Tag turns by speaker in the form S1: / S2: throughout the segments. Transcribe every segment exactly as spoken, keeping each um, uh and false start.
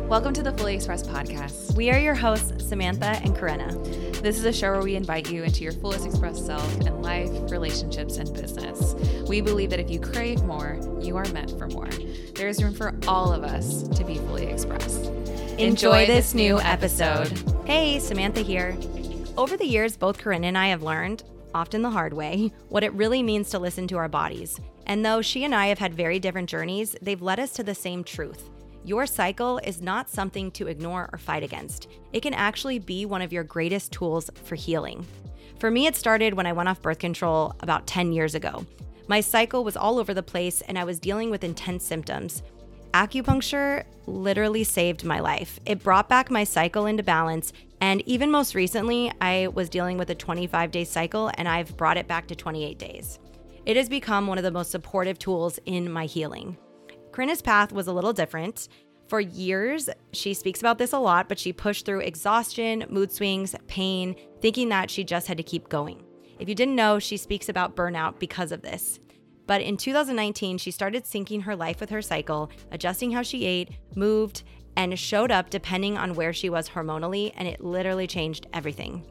S1: Welcome to the Fully Expressed podcast.
S2: We are your hosts, Samantha and Corinna.
S1: This is a show where we invite you into your fullest expressed self in life, relationships, and business. We believe that if you crave more, you are meant for more. There is room for all of us to be fully expressed.
S2: Enjoy, Enjoy this new episode. episode. Hey, Samantha here. Over the years, both Corinna and I have learned, often the hard way, what it really means to listen to our bodies. And though she and I have had very different journeys, they've led us to the same truth. Your cycle is not something to ignore or fight against. It can actually be one of your greatest tools for healing. For me, it started when I went off birth control about ten years ago. My cycle was all over the place and I was dealing with intense symptoms. Acupuncture literally saved my life. It brought back my cycle into balance, and even most recently, I was dealing with a twenty-five day cycle and I've brought it back to twenty-eight days. It has become one of the most supportive tools in my healing. Corinna's path was a little different. For years, she speaks about this a lot, but she pushed through exhaustion, mood swings, pain, thinking that she just had to keep going. If you didn't know, she speaks about burnout because of this. But in two thousand nineteen, she started syncing her life with her cycle, adjusting how she ate, moved, and showed up depending on where she was hormonally, and it literally changed everything.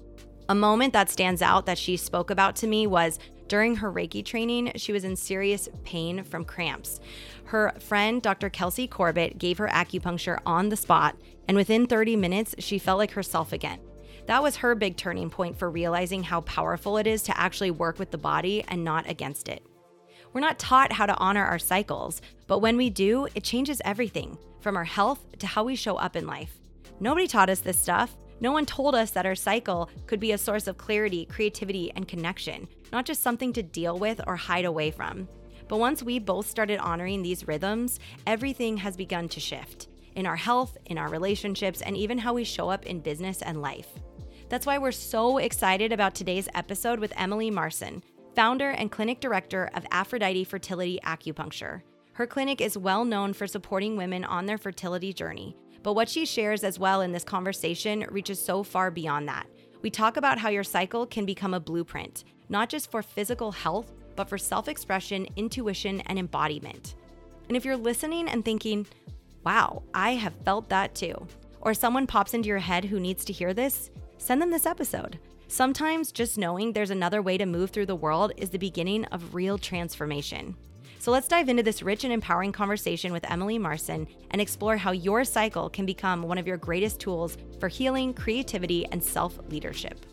S2: A moment that stands out that she spoke about to me was during her Reiki training. She was in serious pain from cramps. Her friend, Doctor Kelsey Corbett, gave her acupuncture on the spot, and within thirty minutes, she felt like herself again. That was her big turning point for realizing how powerful it is to actually work with the body and not against it. We're not taught how to honor our cycles, but when we do, it changes everything, from our health to how we show up in life. Nobody taught us this stuff. No one told us that our cycle could be a source of clarity, creativity, and connection, not just something to deal with or hide away from. But once we both started honoring these rhythms, everything has begun to shift in our health, in our relationships, and even how we show up in business and life. That's why we're so excited about today's episode with Emily Marson, founder and clinic director of Aphrodite Fertility Acupuncture. Her clinic is well known for supporting women on their fertility journey, but what she shares as well in this conversation reaches so far beyond that. We talk about how your cycle can become a blueprint, not just for physical health, but for self-expression, intuition, and embodiment. And if you're listening and thinking, wow, I have felt that too, or someone pops into your head who needs to hear this, send them this episode. Sometimes just knowing there's another way to move through the world is the beginning of real transformation. So let's dive into this rich and empowering conversation with Emily Marson and explore how your cycle can become one of your greatest tools for healing, creativity, and self-leadership.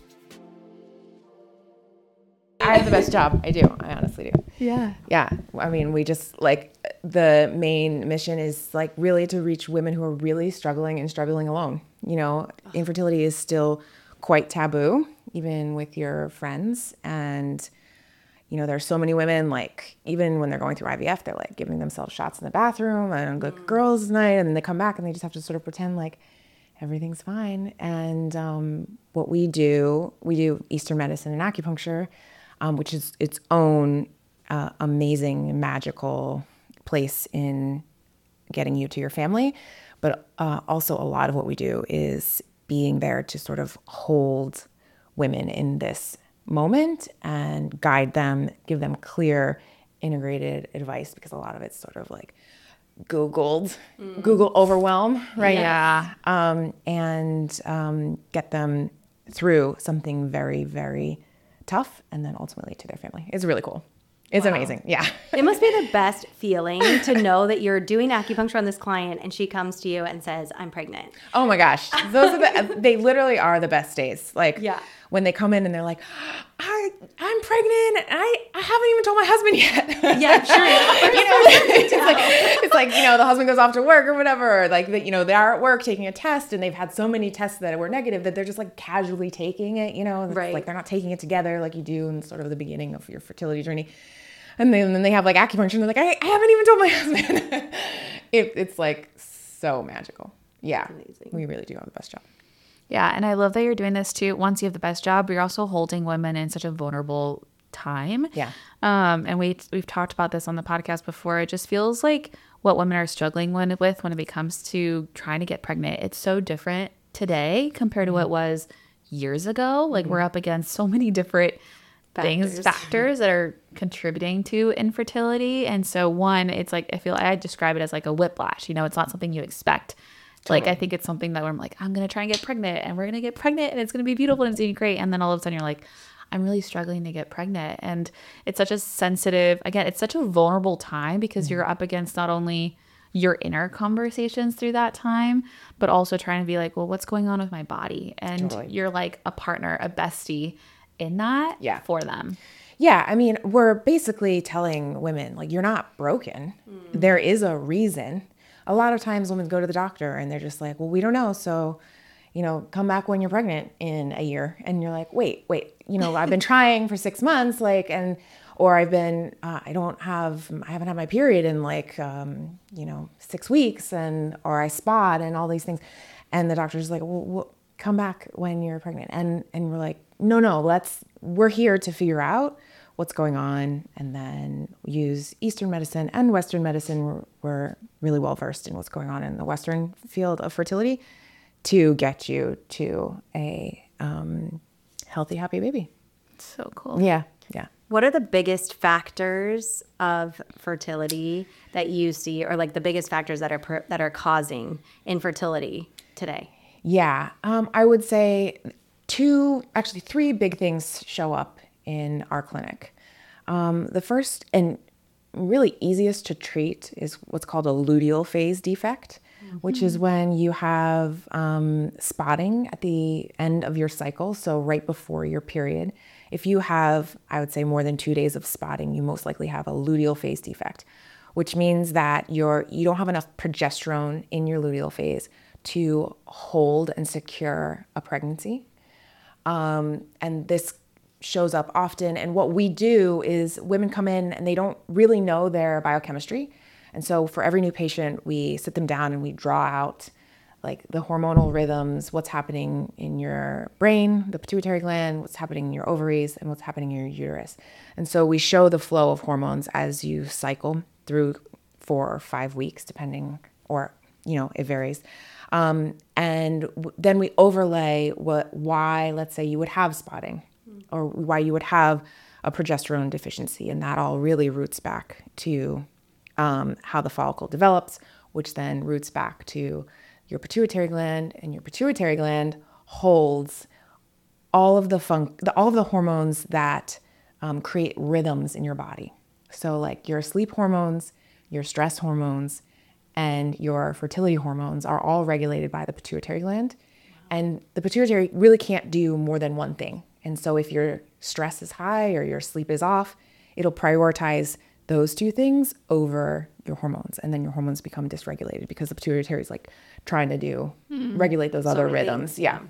S3: I have the best job. I do. I honestly do.
S1: Yeah.
S3: Yeah. I mean, we just like the main mission is like really to reach women who are really struggling and struggling alone. You know, infertility is still quite taboo, even with your friends. And, you know, there's so many women, like, even when they're going through I V F, they're like giving themselves shots in the bathroom and like girls' night. And then they come back and they just have to sort of pretend like everything's fine. And um, what we do, we do Eastern medicine and acupuncture, um, which is its own uh, amazing, magical place in getting you to your family. But uh, also a lot of what we do is being there to sort of hold women in this moment and guide them, give them clear, integrated advice, because a lot of it's sort of like Googled, mm. Google overwhelm, right?
S1: Yeah.
S3: Um, and um, get them through something very, very tough, and then ultimately to their family. It's really cool. It's wow. amazing. Yeah.
S2: It must be the best feeling to know that you're doing acupuncture on this client and she comes to you and says, I'm pregnant.
S3: Oh my gosh. Those are the, they literally are the best days. Like
S2: yeah.
S3: when they come in and they're like, I, I'm pregnant. And I, I haven't even told my husband yet.
S2: Yeah, true.
S3: you know, it's like, it's like, you know, the husband goes off to work or whatever, or like, the, you know, they are at work taking a test and they've had so many tests that were negative that they're just like casually taking it, you know, it's
S2: right.
S3: like they're not taking it together like you do in sort of the beginning of your fertility journey. And then, and then they have like acupuncture and they're like, I, I haven't even told my husband. it, it's like so magical. Yeah. Amazing. We really do have the best job.
S1: Yeah. And I love that you're doing this too. Once you have the best job, you're also holding women in such a vulnerable time.
S3: Yeah.
S1: Um, and we, we've talked about this on the podcast before. It just feels like what women are struggling when, with when it comes to trying to get pregnant. It's so different today compared to what it was years ago. Like mm-hmm. we're up against so many different things, factors that are contributing to infertility. And so one, it's like, I feel I describe it as like a whiplash. You know, it's not something you expect. Totally. Like, I think it's something that I'm like, I'm going to try and get pregnant and we're going to get pregnant and it's going to be beautiful and it's going to be great. And then all of a sudden you're like, I'm really struggling to get pregnant. And it's such a sensitive, again, it's such a vulnerable time because mm-hmm. you're up against not only your inner conversations through that time, but also trying to be like, well, what's going on with my body? And totally. You're like a partner, a bestie in that yeah. for them.
S3: Yeah. I mean, we're basically telling women, like, you're not broken. Mm. There is a reason. A lot of times women go to the doctor and they're just like, well, we don't know. So, you know, come back when you're pregnant in a year. And you're like, wait, wait, you know, I've been trying for six months, like, and, or I've been, uh, I don't have, I haven't had my period in like, um, you know, six weeks and, or I spot and all these things. And the doctor's like, well, well, come back when you're pregnant. And, and we're like, no, no, let's, we're here to figure out what's going on and then use Eastern medicine and Western medicine. We're, we're really well versed in what's going on in the Western field of fertility to get you to a um, healthy, happy baby.
S1: So cool.
S3: Yeah. Yeah.
S2: What are the biggest factors of fertility that you see, or like the biggest factors that are per, that are causing infertility today?
S3: Yeah. Um, I would say two, actually three big things show up in our clinic. Um, the first and really easiest to treat is what's called a luteal phase defect, mm-hmm. which is when you have um, spotting at the end of your cycle, so right before your period. If you have, I would say, more than two days of spotting, you most likely have a luteal phase defect, which means that you're, you don't have enough progesterone in your luteal phase to hold and secure a pregnancy. Um, and this shows up often. And what we do is women come in and they don't really know their biochemistry. And so for every new patient, we sit them down and we draw out like the hormonal rhythms, what's happening in your brain, the pituitary gland, what's happening in your ovaries, and what's happening in your uterus. And so we show the flow of hormones as you cycle through four or five weeks, depending, or, you know, it varies. Um, and w- then we overlay what, why, let's say you would have spotting or why you would have a progesterone deficiency. And that all really roots back to um, how the follicle develops, which then roots back to your pituitary gland, and your pituitary gland holds all of the fun- the, all of the hormones that um, create rhythms in your body. So like your sleep hormones, your stress hormones, and your fertility hormones are all regulated by the pituitary gland. Wow. And the pituitary really can't do more than one thing. And so if your stress is high or your sleep is off, it'll prioritize those two things over your hormones. And then your hormones become dysregulated because the pituitary is like trying to do, mm. regulate those so other rhythms. Things. Yeah.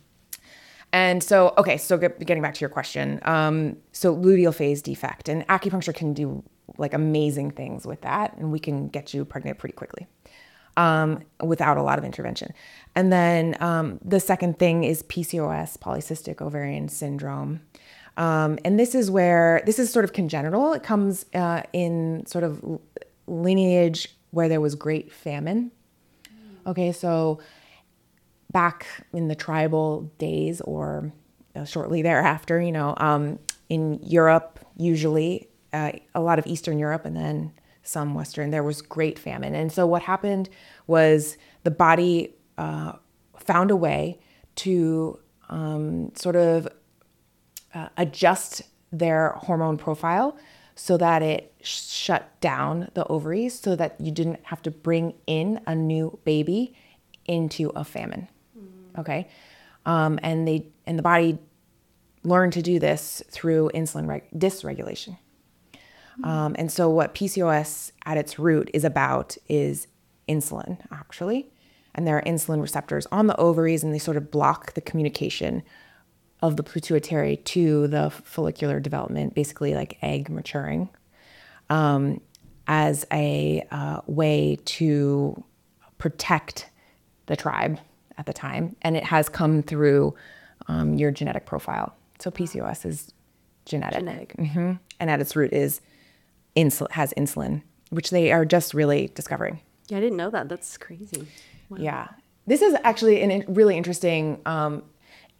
S3: And so, okay, so get, getting back to your question. Um, so luteal phase defect, and acupuncture can do like amazing things with that. And we can get you pregnant pretty quickly um, without a lot of intervention. And then um, the second thing is P C O S, polycystic ovarian syndrome. Um, and this is where, this is sort of congenital. It comes uh, in sort of lineage where there was great famine. Okay, so back in the tribal days or uh, shortly thereafter, you know, um, in Europe, usually uh, a lot of Eastern Europe and then some Western, there was great famine. And so what happened was the body uh, found a way to um, sort of Uh, adjust their hormone profile so that it sh- shut down the ovaries so that you didn't have to bring in a new baby into a famine. Mm. Okay. Um, and they, and the body learned to do this through insulin reg- dysregulation. Mm. Um, and so what P C O S at its root is about is insulin actually. And there are insulin receptors on the ovaries and they sort of block the communication of the pituitary to the follicular development, basically like egg maturing, um, as a uh, way to protect the tribe at the time. And it has come through um, your genetic profile. So P C O S is genetic. Genetic. Mm-hmm. And at its root is insul- has insulin, which they are just really discovering.
S2: Yeah, I didn't know that. That's crazy. Wow.
S3: Yeah. This is actually a really interesting um,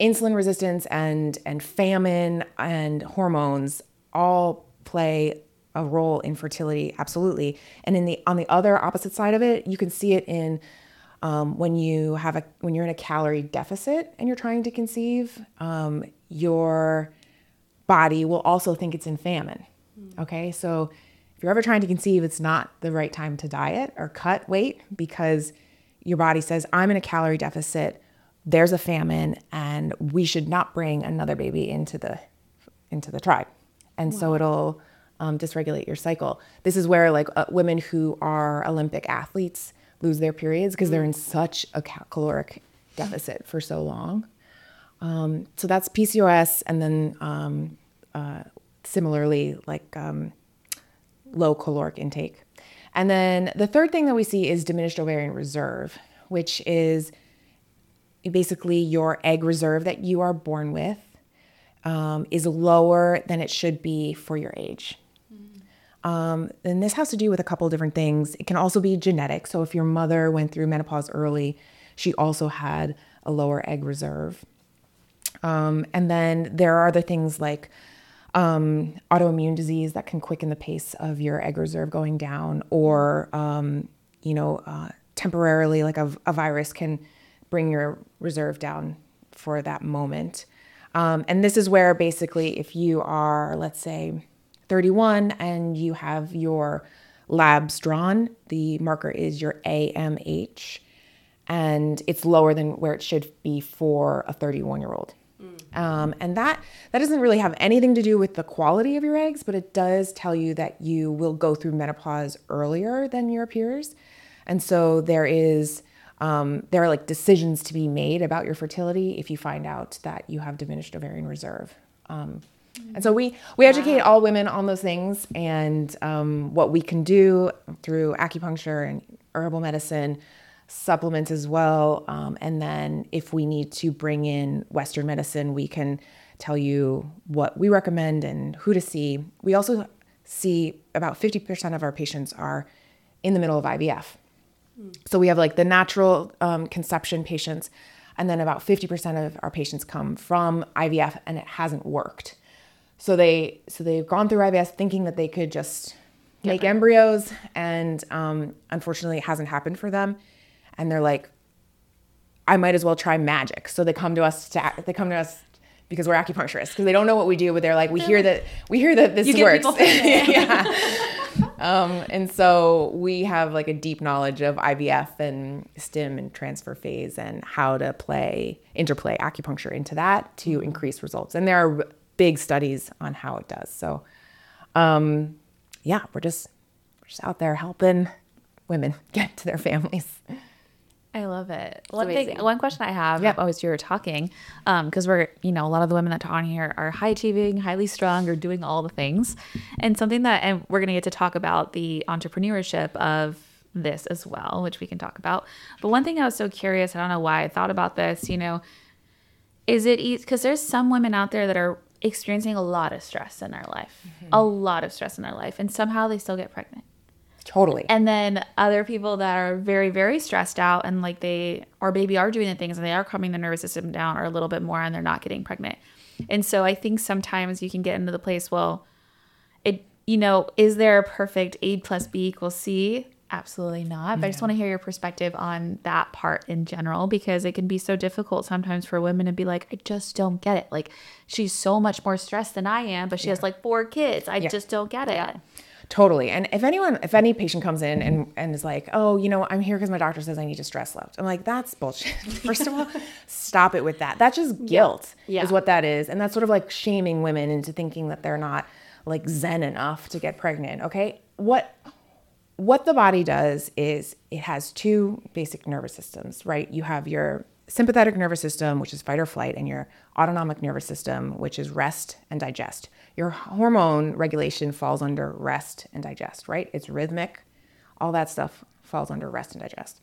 S3: insulin resistance and and famine and hormones all play a role in fertility, absolutely. And in the on the other opposite side of it, you can see it in um, when you have a when you're in a calorie deficit and you're trying to conceive, um, your body will also think it's in famine. Okay, so if you're ever trying to conceive, it's not the right time to diet or cut weight because your body says, I'm in a calorie deficit, there's a famine, and we should not bring another baby into the into the tribe. And wow. so it'll um, dysregulate your cycle. This is where like uh, women who are Olympic athletes lose their periods because they're in such a cal- caloric deficit for so long. Um, so that's P C O S, and then um, uh, similarly like um, low caloric intake. And then the third thing that we see is diminished ovarian reserve, which is basically your egg reserve that you are born with um, is lower than it should be for your age. Mm. Um, and this has to do with a couple of different things. It can also be genetic. So if your mother went through menopause early, she also had a lower egg reserve. Um, and then there are other things like um, autoimmune disease that can quicken the pace of your egg reserve going down, or, um, you know, uh, temporarily like a, a virus can bring your reserve down for that moment. Um, and this is where basically if you are, let's say, thirty-one and you have your labs drawn, the marker is your A M H, and it's lower than where it should be for a thirty-one-year-old. Mm. Um, and that that doesn't really have anything to do with the quality of your eggs, but it does tell you that you will go through menopause earlier than your peers. And so there is... Um, there are like decisions to be made about your fertility if you find out that you have diminished ovarian reserve. Um, mm-hmm. And so we, we educate wow. all women on those things and um, what we can do through acupuncture and herbal medicine, supplements as well. Um, and then if we need to bring in Western medicine, we can tell you what we recommend and who to see. We also see about fifty percent of our patients are in the middle of I V F. So we have like the natural um, conception patients, and then about fifty percent of our patients come from I V F and it hasn't worked. So they so they've gone through I V F thinking that they could just make Get embryos, and um, unfortunately it hasn't happened for them. And they're like, I might as well try magic. So they come to us to they come to us because we're acupuncturists, because they don't know what we do, but they're like, we hear that we hear that this
S2: you
S3: works.
S2: yeah.
S3: Um, and so we have like a deep knowledge of I V F and stim and transfer phase and how to play, interplay acupuncture into that to increase results. And there are big studies on how it does. So, um, yeah, we're just, we're just out there helping women get to their families.
S1: I love it. One thing, one question I have, yeah. oh, as you were talking, um, because we're, you know, a lot of the women that talk on here are high achieving, highly strung, or doing all the things. And something that, and we're going to get to talk about the entrepreneurship of this as well, which we can talk about. But one thing I was so curious, I don't know why I thought about this, you know, is it easy, because there's some women out there that are experiencing a lot of stress in their life, mm-hmm. a lot of stress in their life, and somehow they still get pregnant.
S3: Totally.
S1: And then other people that are very, very stressed out and like they, or maybe are doing the things and they are calming their nervous system down or a little bit more and they're not getting pregnant. And so I think sometimes you can get into the place, well, it, you know, is there a perfect A plus B equals C? Absolutely not. But yeah. I just want to hear your perspective on that part in general, because it can be so difficult sometimes for women to be like, I just don't get it. Like, she's so much more stressed than I am, but she yeah. has like four kids. I yeah. just don't get it. Yeah.
S3: Totally. And if anyone, if any patient comes in and, and is like, oh, you know, I'm here because my doctor says I need to stress left. I'm like, that's bullshit. First of all, stop it with that. That's just guilt yeah. Yeah. is what that is. And that's sort of like shaming women into thinking that they're not like zen enough to get pregnant. Okay. What, what the body does is it has two basic nervous systems, right? You have your sympathetic nervous system, which is fight or flight, and your autonomic nervous system, which is rest and digest. Your hormone regulation falls under rest and digest, right? It's rhythmic. All that stuff falls under rest and digest.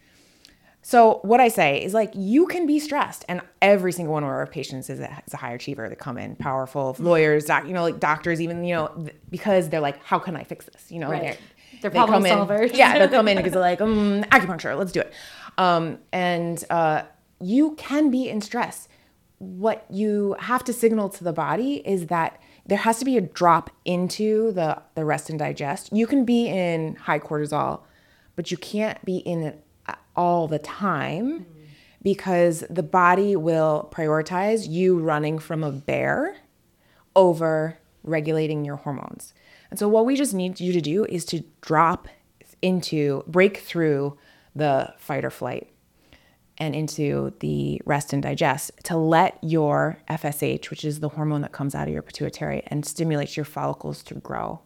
S3: So what I say is like, you can be stressed, and every single one of our patients is a, is a high achiever that come in, powerful lawyers, doc, you know, like doctors, even, you know, th- because they're like, how can I fix this? You know,
S2: right.
S3: they're,
S2: they're problem
S3: they
S2: solvers.
S3: In, yeah, they'll come in because they're like, um, acupuncture, let's do it. Um, and uh, you can be in stress. what you have to signal to the body is that there has to be a drop into the, the rest and digest. You can be in high cortisol, but you can't be in it all the time, mm-hmm. because the body will prioritize you running from a bear over regulating your hormones. And so what we just need you to do is to drop into, break through the fight or flight and into the rest and digest, to let your F S H, which is the hormone that comes out of your pituitary and stimulates your follicles to grow,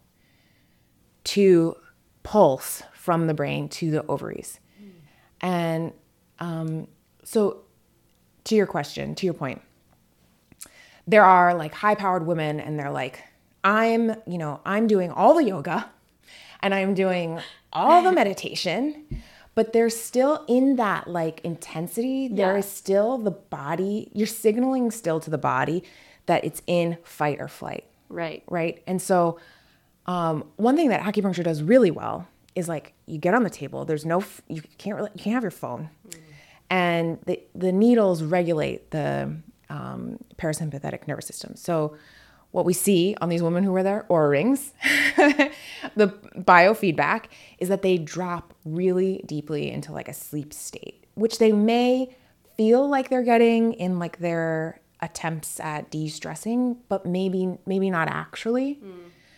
S3: to pulse from the brain to the ovaries. Mm. And um, so to your question, to your point, there are like high-powered women and they're like, I'm, you know, I'm doing all the yoga and I'm doing all the meditation, but there's still in that like intensity, yeah. there is still the body, you're signaling still to the body that it's in fight or flight.
S2: Right.
S3: Right. And so um, one thing that acupuncture does really well is like you get on the table, there's no, you can't really, you can't have your phone. Mm. And the, the needles regulate the um, parasympathetic nervous system. So what we see on these women who wear their Oura rings, the biofeedback is that they drop really deeply into like a sleep state, which they may feel like they're getting in like their attempts at de-stressing, but maybe maybe not actually. Mm.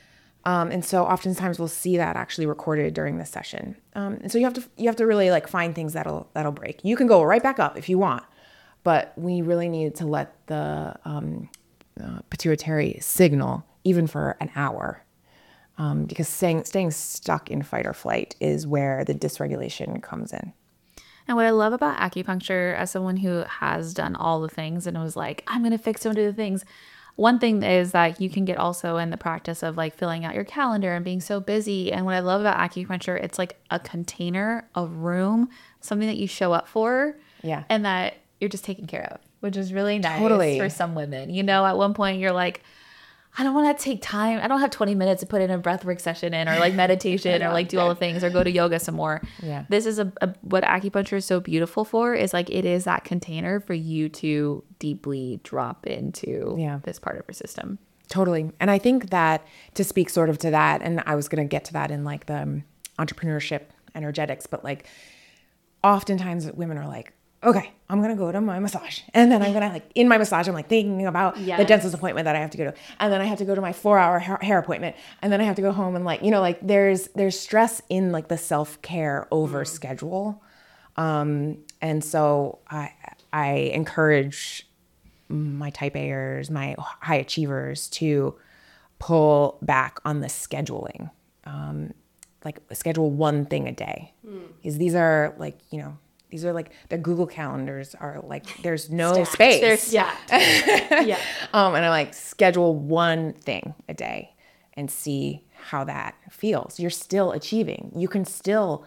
S3: Um, and so oftentimes we'll see that actually recorded during the session. Um, and so you have to you have to really like find things that'll that'll break. You can go right back up if you want, but we really need to let the um, Uh, pituitary signal even for an hour, um, because staying staying stuck in fight or flight is where the dysregulation comes in.
S1: And what I love about acupuncture, as someone who has done all the things and was like, I'm going to fix so many of the things, one thing is that you can get also in the practice of like filling out your calendar and being so busy. And what I love about acupuncture, it's like a container of room, something that you show up for,
S3: yeah,
S1: and that you're just taken care of, which is really nice
S3: totally.
S1: For some women. You know, at one point you're like, I don't want to take time. I don't have twenty minutes to put in a breathwork session in, or like meditation, or like do all the things, or go to yoga some more.
S3: Yeah.
S1: This is a, a what acupuncture is so beautiful for, is like it is that container for you to deeply drop into
S3: yeah.
S1: this part of your system.
S3: Totally. And I think that to speak sort of to that, and I was going to get to that in like the um, entrepreneurship energetics, but like oftentimes women are like, okay, I'm going to go to my massage. And then I'm going to like, in my massage, I'm like thinking about yes. the dentist appointment that I have to go to. And then I have to go to my four hour hair, hair appointment. And then I have to go home and like, you know, like there's, there's stress in like the self-care over mm. schedule. Um, and so I, I encourage my type A'ers, my high achievers to pull back on the scheduling. Um, like schedule one thing a day. Mm. Because these are like, you know, These are like, the Google calendars are like, there's no Stacked. space.
S2: There's, yeah. yeah.
S3: Um, and I like schedule one thing a day and see how that feels. You're still achieving. You can still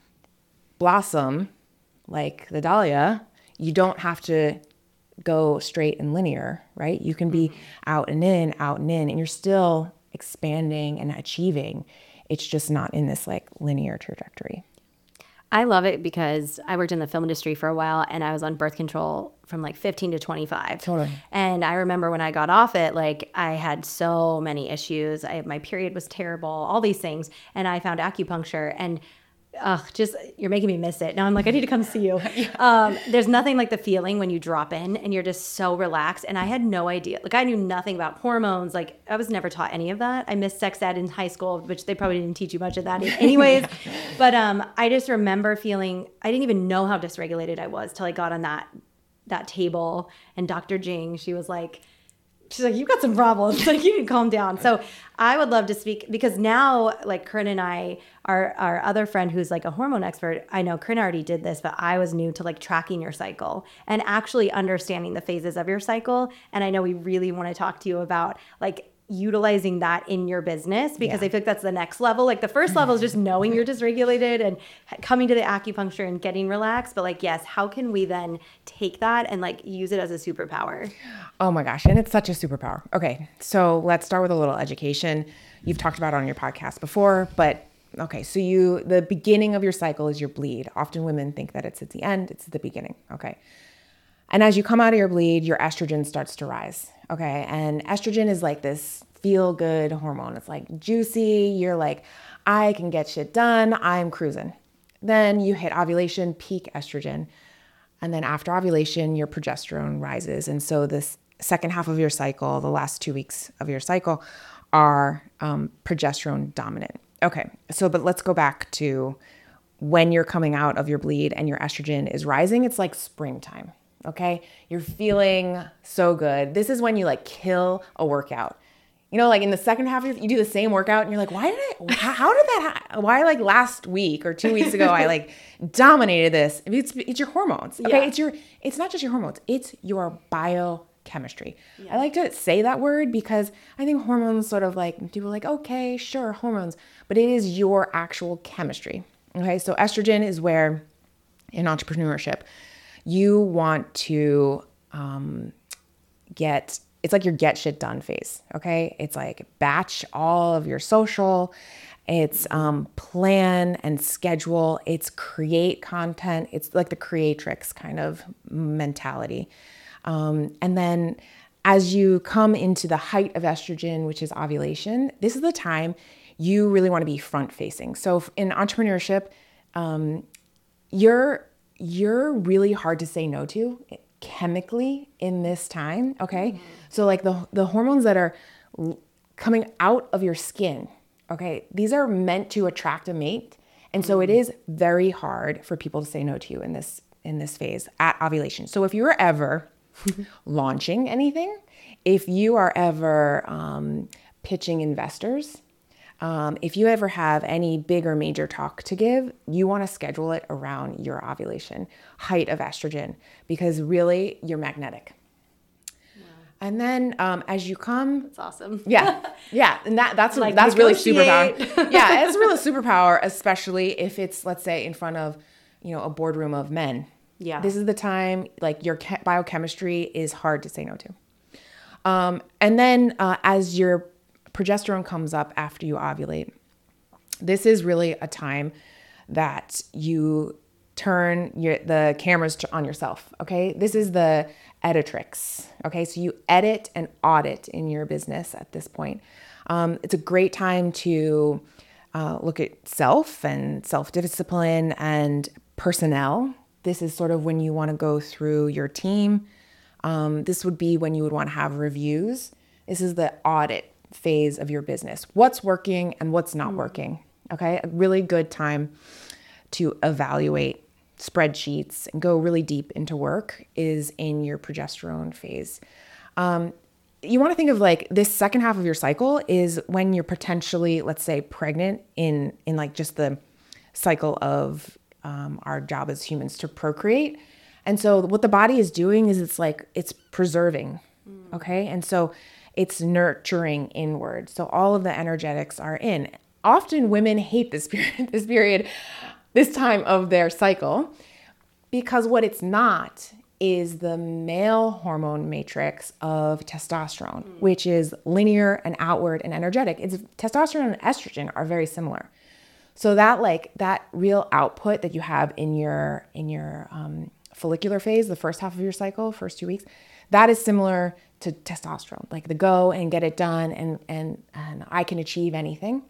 S3: blossom like the dahlia. You don't have to go straight and linear, right? You can be out and in, out and in, and you're still expanding and achieving. It's just not in this like linear trajectory.
S2: I love it because I worked in the film industry for a while and I was on birth control from like fifteen to twenty-five.
S3: Totally.
S2: And I remember when I got off it, like I had so many issues. I, my period was terrible, all these things. And I found acupuncture and Ugh, just you're making me miss it. Now I'm like, I need to come see you. yeah. Um, there's nothing like the feeling when you drop in and you're just so relaxed. And I had no idea. Like I knew nothing about hormones. Like I was never taught any of that. I missed sex ed in high school, which they probably didn't teach you much of that anyways. yeah. But um, I just remember feeling, I didn't even know how dysregulated I was till I got on that that table. And Doctor Jing, she was like, she's like, you've got some problems. Like, you need to calm down. So I would love to speak because now, like, Corinne and I, our, our other friend who's like a hormone expert, I know Corinne already did this, but I was new to like tracking your cycle and actually understanding the phases of your cycle. And I know we really want to talk to you about like utilizing that in your business because yeah. I feel like that's the next level. Like the first level is just knowing you're dysregulated and coming to the acupuncture and getting relaxed. But like, yes, how can we then take that and like use it as a superpower?
S3: Oh my gosh. And it's such a superpower. Okay. So let's start with a little education. You've talked about it on your podcast before, but okay. So you, the beginning of your cycle is your bleed. Often women think that it's at the end, it's at the beginning. Okay. And as you come out of your bleed, your estrogen starts to rise. Okay. And estrogen is like this feel good hormone. It's like juicy. You're like, I can get shit done. I'm cruising. Then you hit ovulation, peak estrogen. And then after ovulation, your progesterone rises. And so this second half of your cycle, the last two weeks of your cycle are um, progesterone dominant. Okay. So, but let's go back to when you're coming out of your bleed and your estrogen is rising. It's like springtime. Okay. You're feeling so good. This is when you like kill a workout. You know, like in the second half, you do the same workout and you're like, why did I, how, how did that, ha- why like last week or two weeks ago, I like dominated this. It's, it's your hormones. Okay. Yeah. It's your, it's not just your hormones. It's your biochemistry. Yeah. I like to say that word because I think hormones sort of like, people are like, okay, sure, hormones, but it is your actual chemistry. Okay. So estrogen is where in entrepreneurship, you want to um, get, it's like your get shit done phase. Okay. It's like batch all of your social, it's um, plan and schedule, it's create content. It's like the creatrix kind of mentality. Um, and then as you come into the height of estrogen, which is ovulation, this is the time you really want to be front facing. So in entrepreneurship, um, you're, you're really hard to say no to chemically in this time. Okay. Mm-hmm. So like the, the hormones that are coming out of your skin, okay, these are meant to attract a mate. And so it is very hard for people to say no to you in this, in this phase at ovulation. So if you were ever launching anything, if you are ever um, pitching investors, um, if you ever have any big or major talk to give, you want to schedule it around your ovulation, height of estrogen, because really you're magnetic. And then um, as you come,
S2: that's awesome.
S3: Yeah, yeah, and that that's
S2: like
S3: that's really
S2: negotiate.
S3: superpower. Yeah, it's really superpower, especially if it's, let's say, in front of, you know, a boardroom of men.
S2: Yeah,
S3: this is the time like your ke- biochemistry is hard to say no to. Um, and then uh, as your progesterone comes up after you ovulate, this is really a time that you turn your the cameras on yourself. Okay, this is the editrix. Okay, so you edit and audit in your business at this point. Um, it's a great time to uh, look at self and self-discipline and personnel. This is sort of when you want to go through your team. Um, this would be when you would want to have reviews. This is the audit phase of your business. What's working and what's not working. Okay, a really good time to evaluate spreadsheets and go really deep into work is in your progesterone phase. Um, you want to think of like this second half of your cycle is when you're potentially, let's say, pregnant in, in like just the cycle of um, our job as humans to procreate. And so what the body is doing is it's like, it's preserving. Mm. Okay. And so it's nurturing inward. So all of the energetics are in. Often women hate this period, this period, this time of their cycle, because what it's not is the male hormone matrix of testosterone, mm. which is linear and outward and energetic. It's testosterone and estrogen are very similar. So that like that real output that you have in your in your um, follicular phase, the first half of your cycle, first two weeks, that is similar to testosterone, like the go and get it done and and and I can achieve anything.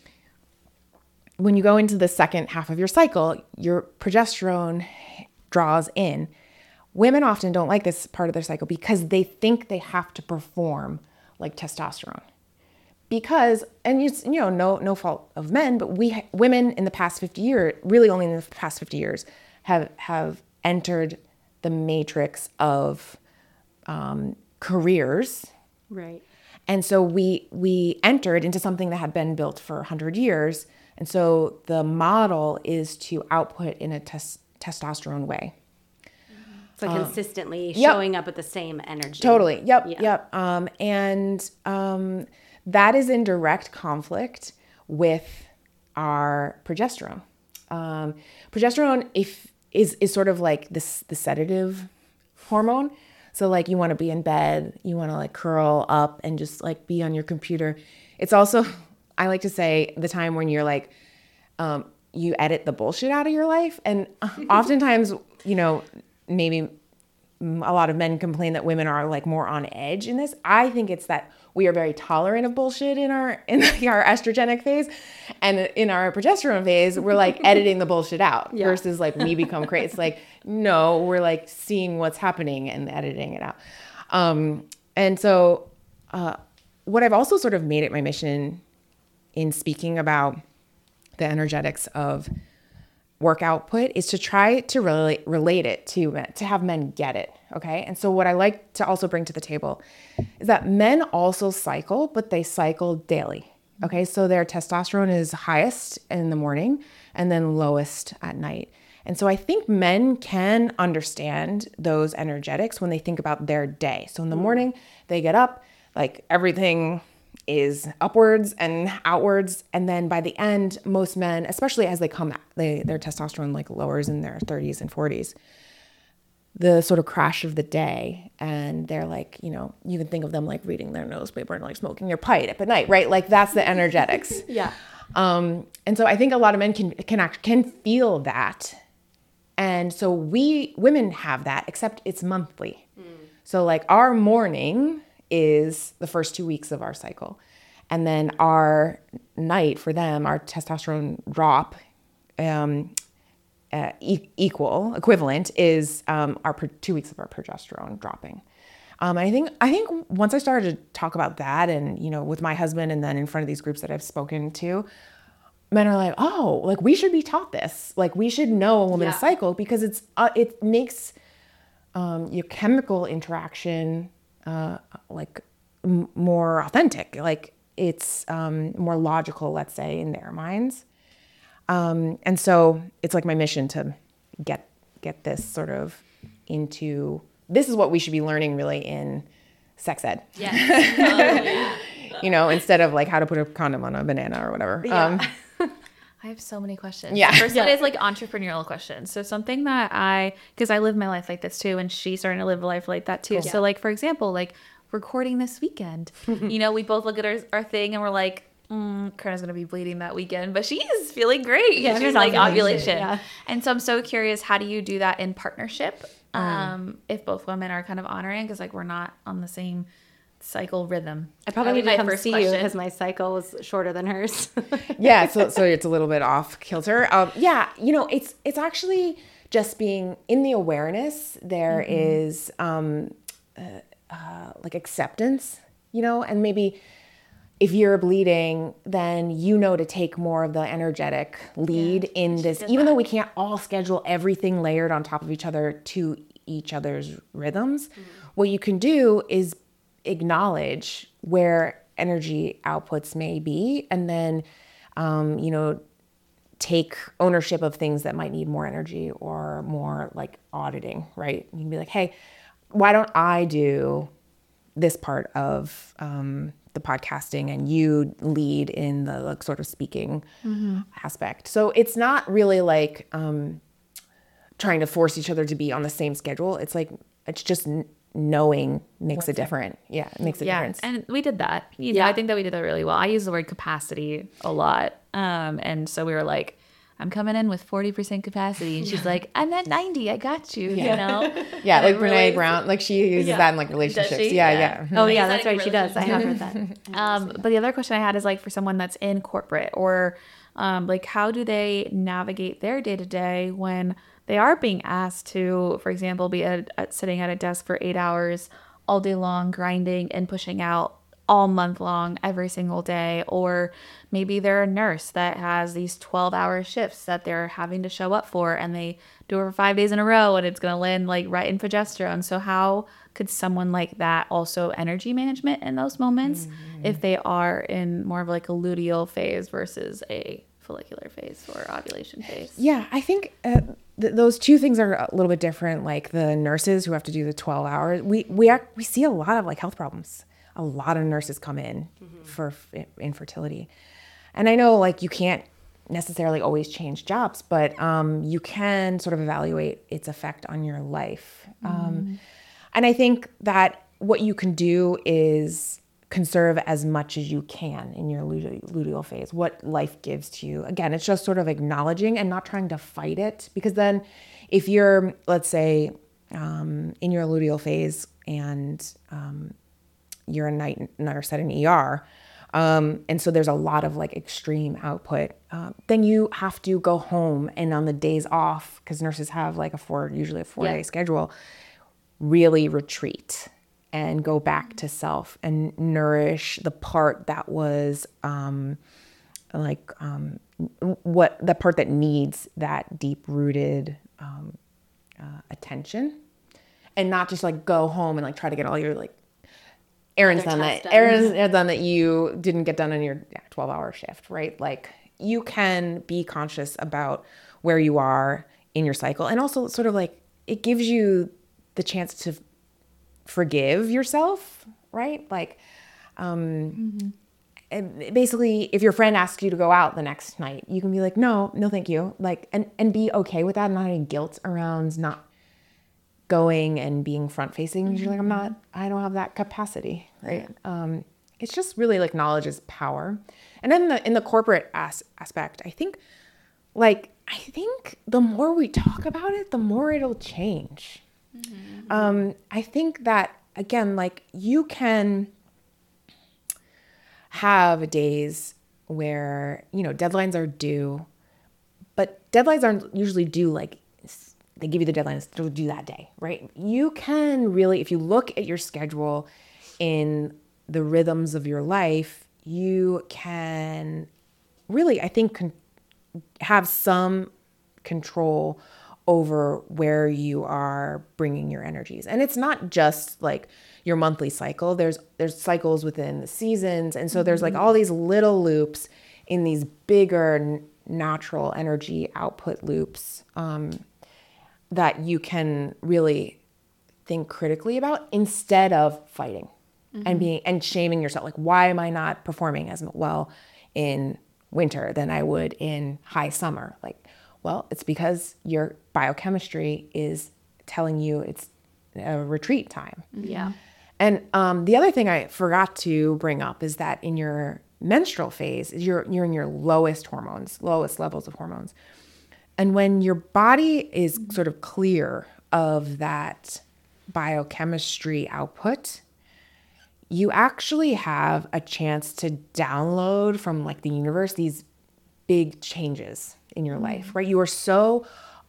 S3: When you go into the second half of your cycle, your progesterone draws in. Women often don't like this part of their cycle because they think they have to perform like testosterone. Because, and it's, you know, no no fault of men, but we women in the past fifty years, really only in the past fifty years, have have entered the matrix of um, careers.
S2: Right.
S3: And so we we entered into something that had been built for one hundred years. And so the model is to output in a tes- testosterone way.
S2: So um, consistently showing yep. up with the same energy.
S3: Totally. Yep. Yeah. Yep. Um, and um, that is in direct conflict with our progesterone. Um, progesterone if, is, is sort of like this, the sedative hormone. So like you want to be in bed, you want to like curl up and just like be on your computer. It's also, I like to say, the time when you're like, um, you edit the bullshit out of your life. And oftentimes, you know, maybe a lot of men complain that women are like more on edge in this. I think it's that we are very tolerant of bullshit in our in our estrogenic phase, and in our progesterone phase, we're like editing the bullshit out yeah. versus like we become crazy. It's like, no, we're like seeing what's happening and editing it out. Um, and so uh, what I've also sort of made it my mission in speaking about the energetics of work output is to try to relate relate it to men, to have men get it. Okay. And so what I like to also bring to the table is that men also cycle, but they cycle daily. Okay. So their testosterone is highest in the morning and then lowest at night. And so I think men can understand those energetics when they think about their day. So in the morning they get up, like everything is upwards and outwards. And then by the end, most men, especially as they come, they, their testosterone like lowers in their thirties and forties, the sort of crash of the day. And they're like, you know, you can think of them like reading their newspaper and like smoking their pipe at night, right? Like that's the energetics.
S2: yeah.
S3: Um, and so I think a lot of men can, can act, can feel that. And so we, women have that, except it's monthly. Mm. So like our morning is the first two weeks of our cycle. And then our night for them, our testosterone drop, um, uh, e- equal, equivalent is um, our per- two weeks of our progesterone dropping. Um, I think I think once I started to talk about that and, you know, with my husband and then in front of these groups that I've spoken to, men are like, oh, like we should be taught this. Like we should know a woman's yeah. cycle because it's uh, it makes um, your chemical interaction uh, like m- more authentic. Like it's um, more logical, let's say, in their minds. Um, and so it's like my mission to get get this sort of into, this is what we should be learning really in sex ed.
S2: Yes. Oh, yeah.
S3: You know, instead of like how to put a condom on a banana or whatever.
S2: Yeah.
S3: Um,
S1: I have so many questions.
S3: Yeah.
S1: The first
S2: yeah.
S1: one is like entrepreneurial questions. So something that I, because I live my life like this too, and she's starting to live a life like that too. Cool. So like, for example, like recording this weekend, you know, we both look at our, our thing and we're like, mm, Karina's going to be bleeding that weekend, but she's feeling great.
S2: Yeah,
S1: she's like ovulation.
S2: Yeah.
S1: And so I'm so curious, how do you do that in partnership? Um,
S3: Um,
S1: if both women are kind of honoring, because like we're not on the same cycle rhythm.
S2: I probably
S1: That'd
S2: need
S1: be
S2: to
S1: my
S2: come
S1: first
S2: see
S1: question.
S2: you because my cycle is shorter than hers.
S3: yeah, so so it's a little bit off kilter. Um, yeah, you know, it's it's actually just being in the awareness. There mm-hmm. is um, uh, uh, like acceptance, you know, and maybe if you're bleeding, then you know to take more of the energetic lead yeah, in this, even that. Though we can't all schedule everything layered on top of each other to each other's rhythms. Mm-hmm. What you can do is acknowledge where energy outputs may be, and then, um, you know, take ownership of things that might need more energy or more like auditing, right? You can be like, hey, why don't I do this part of um, the podcasting and you lead in the like, sort of speaking mm-hmm. aspect. So it's not really like um, trying to force each other to be on the same schedule. It's like, it's just n- knowing makes a difference. Yeah, it makes a
S1: yeah,
S3: difference.
S1: And we did that. You know,
S2: yeah.
S1: I think that we did that really well. I use the word capacity a lot. Um, and so we were like, I'm coming in with forty percent capacity. And she's like, I'm at ninety. I got you,
S3: yeah.
S1: you know?
S3: Yeah,
S1: and
S3: like Brene
S1: really,
S3: Brown, like she uses
S1: yeah.
S3: that in like relationships. Yeah, yeah.
S2: yeah. Oh yeah, that's right. She does. I have heard that.
S1: Um, but the other question I had is like for someone that's in corporate or um, like how do they navigate their day to day when they are being asked to, for example, be at, at sitting at a desk for eight hours all day long, grinding and pushing out all month long, every single day, or maybe they're a nurse that has these twelve hour shifts that they're having to show up for and they do it for five days in a row and it's going to land like right in progesterone. So how could someone like that also energy management in those moments mm-hmm. if they are in more of like a luteal phase versus a follicular phase or ovulation phase?
S3: Yeah, I think uh, th- those two things are a little bit different. Like the nurses who have to do the twelve hours, we we are, we see a lot of like health problems. A lot of nurses come in mm-hmm. for f- infertility. And I know like you can't necessarily always change jobs, but um, you can sort of evaluate its effect on your life. Mm-hmm. Um, and I think that what you can do is conserve as much as you can in your lute- luteal phase, what life gives to you. Again, it's just sort of acknowledging and not trying to fight it, because then if you're, let's say, um, in your luteal phase and um, you're a night nurse at an E R, um, and so there's a lot of like extreme output, uh, then you have to go home and on the days off, because nurses have like a four, usually a four
S2: Yeah.
S3: day schedule, really retreat and go back to self and nourish the part that was um, like um, what the part that needs that deep rooted um, uh, attention, and not just like go home and like try to get all your like errands
S2: Other
S3: done
S2: tasks
S3: that
S2: done.
S3: errands done that you didn't get done on your yeah, twelve hour shift, right? Like you can be conscious about where you are in your cycle, and also sort of like it gives you the chance to forgive yourself, right? Like, um, and basically, if your friend asks you to go out the next night, you can be like, no, no, thank you. Like, and, and be okay with that, and not having guilt around not going and being front facing. Mm-hmm. You're like, I'm not, I don't have that capacity, right? Yeah. Um, it's just really like knowledge is power. And then the, in the corporate as- aspect, I think like, I think the more we talk about it, the more it'll change. Mm-hmm. Um, I think that, again, like you can have days where, you know, deadlines are due, but deadlines aren't usually due like they give you the deadlines to do that day, right? You can really, if you look at your schedule in the rhythms of your life, you can really, I think, con- have some control over where you are bringing your energies. And it's not just like your monthly cycle. There's there's cycles within the seasons. And so there's like all these little loops in these bigger n- natural energy output loops um, that you can really think critically about instead of fighting mm-hmm. and being and shaming yourself. Like, why am I not performing as well in winter than I would in high summer? Like, well, it's because your biochemistry is telling you it's a retreat time.
S2: Yeah.
S3: And um, the other thing I forgot to bring up is that in your menstrual phase, you're you're in your lowest hormones, lowest levels of hormones. And when your body is sort of clear of that biochemistry output, you actually have a chance to download from like the universe these big changes in your life, right? You are so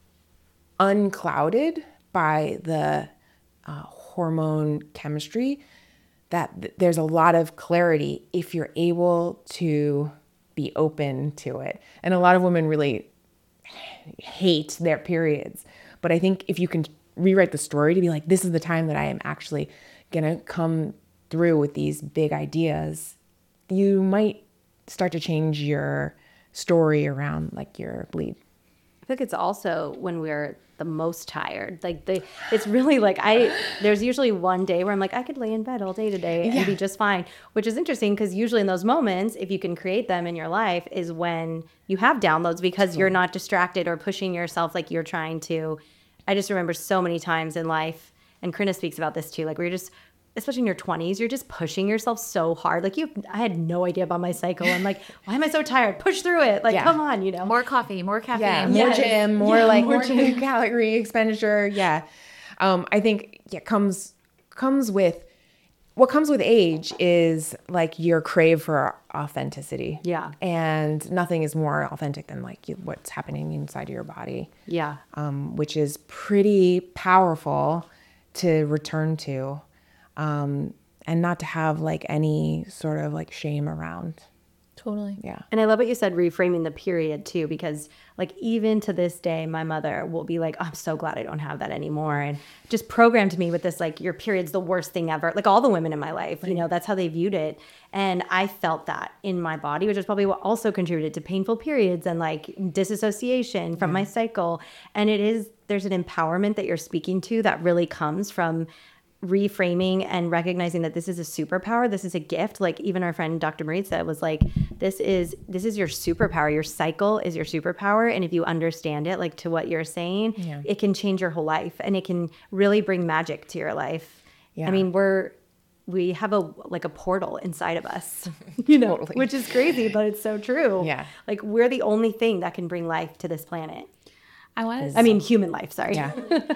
S3: unclouded by the uh, hormone chemistry that th- there's a lot of clarity if you're able to be open to it. And a lot of women really hate their periods. But I think if you can rewrite the story to be like, this is the time that I am actually going to come through with these big ideas, you might start to change your story around like your bleed.
S2: I think it's also when we're the most tired. Like they, it's really like I, there's usually one day where I'm like, I could lay in bed all day today and
S3: Yeah.
S2: be just fine, which is interesting because usually in those moments, if you can create them in your life, is when you have downloads because you're not distracted or pushing yourself like you're trying to. I just remember so many times in life, and Corinna speaks about this too, like we're just, especially in your twenties, you're just pushing yourself so hard. Like you, I had no idea about my cycle. I'm like, why am I so tired? Push through it. Like,
S3: Yeah.
S2: come on, you know.
S1: More coffee, more caffeine.
S3: Yeah, more
S2: Yes.
S3: gym, more
S2: Yeah,
S3: like
S2: more
S3: more,
S2: gym.
S3: calorie expenditure. Yeah, um, I think yeah comes comes with what comes with age is like your crave for authenticity.
S2: Yeah.
S3: and nothing is more authentic than like you, what's happening inside of your body.
S2: Yeah.
S3: um, which is pretty powerful to return to, um, and not to have like any sort of like shame around.
S1: Totally.
S3: Yeah.
S2: And I love what you said, reframing the period too, because like even to this day, my mother will be like, I'm so glad I don't have that anymore. And just programmed me with this, like, your period's the worst thing ever. Like all the women in my life, you know, that's how they viewed it. And I felt that in my body, which is probably what also contributed to painful periods and like disassociation from my cycle. And it is, there's an empowerment that you're speaking to that really comes from reframing and recognizing that this is a superpower. This is a gift. Like even our friend Doctor Maritza was like, this is, this is your superpower. Your cycle is your superpower. And if you understand it, like to what you're saying,
S3: Yeah.
S2: it can change your whole life and it can really bring magic to your life.
S3: Yeah.
S2: I mean, we're, we have a, like a portal inside of us, you know,
S3: Totally.
S2: which is crazy, but it's so true.
S3: Yeah.
S2: Like we're the only thing that can bring life to this planet.
S1: I want
S2: I mean, human life, sorry.
S3: Yeah.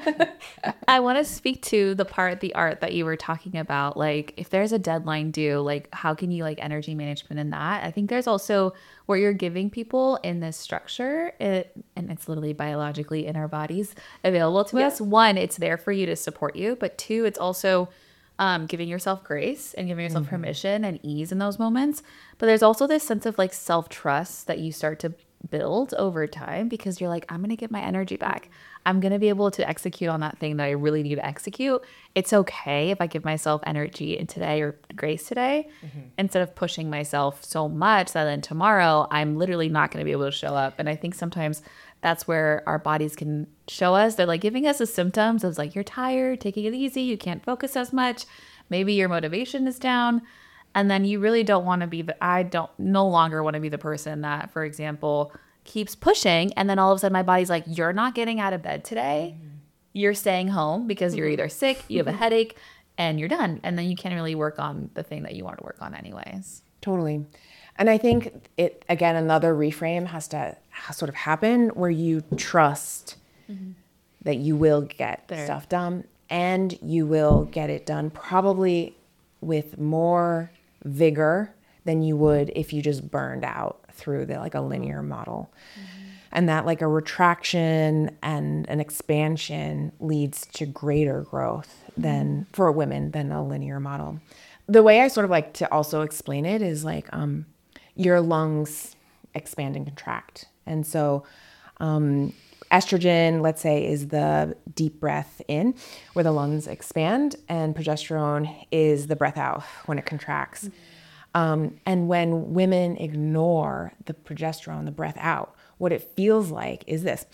S1: I want to speak to the part, the art that you were talking about. Like, if there's a deadline due, like, how can you like energy management in that? I think there's also where you're giving people in this structure, it, and it's literally biologically in our bodies available to
S2: Yeah.
S1: us. One, it's there for you to support you, but two, it's also um, giving yourself grace and giving yourself
S3: Mm-hmm.
S1: permission and ease in those moments. But there's also this sense of like self-trust that you start to build over time because you're like, I'm going to get my energy back. I'm going to be able to execute on that thing that I really need to execute. It's okay if I give myself energy in today or grace today mm-hmm. instead of pushing myself so much that then tomorrow I'm literally not going to be able to show up. And I think sometimes that's where our bodies can show us. They're like giving us the symptoms of like, you're tired, taking it easy, you can't focus as much. Maybe your motivation is down. And then you really don't want to be the, I don't no longer want to be the person that, for example, keeps pushing. And then all of a sudden my body's like, you're not getting out of bed today. Mm-hmm. You're staying home because you're either sick, you have a headache, and you're done. And then you can't really work on the thing that you want to work on anyways.
S3: Totally. And I think it, again, another reframe has to sort of happen where you trust mm-hmm. that you will get there. Stuff done and you will get it done probably with more vigor than you would if you just burned out through the like a linear model. Mm-hmm. And that like a retraction and an expansion leads to greater growth than for women than a linear model. The way I sort of like to also explain it is like um, your lungs expand and contract. And so um, estrogen, let's say, is the deep breath in where the lungs expand, and progesterone is the breath out when it contracts. Mm-hmm. Um, and when women ignore the progesterone, the breath out, what it feels like is this.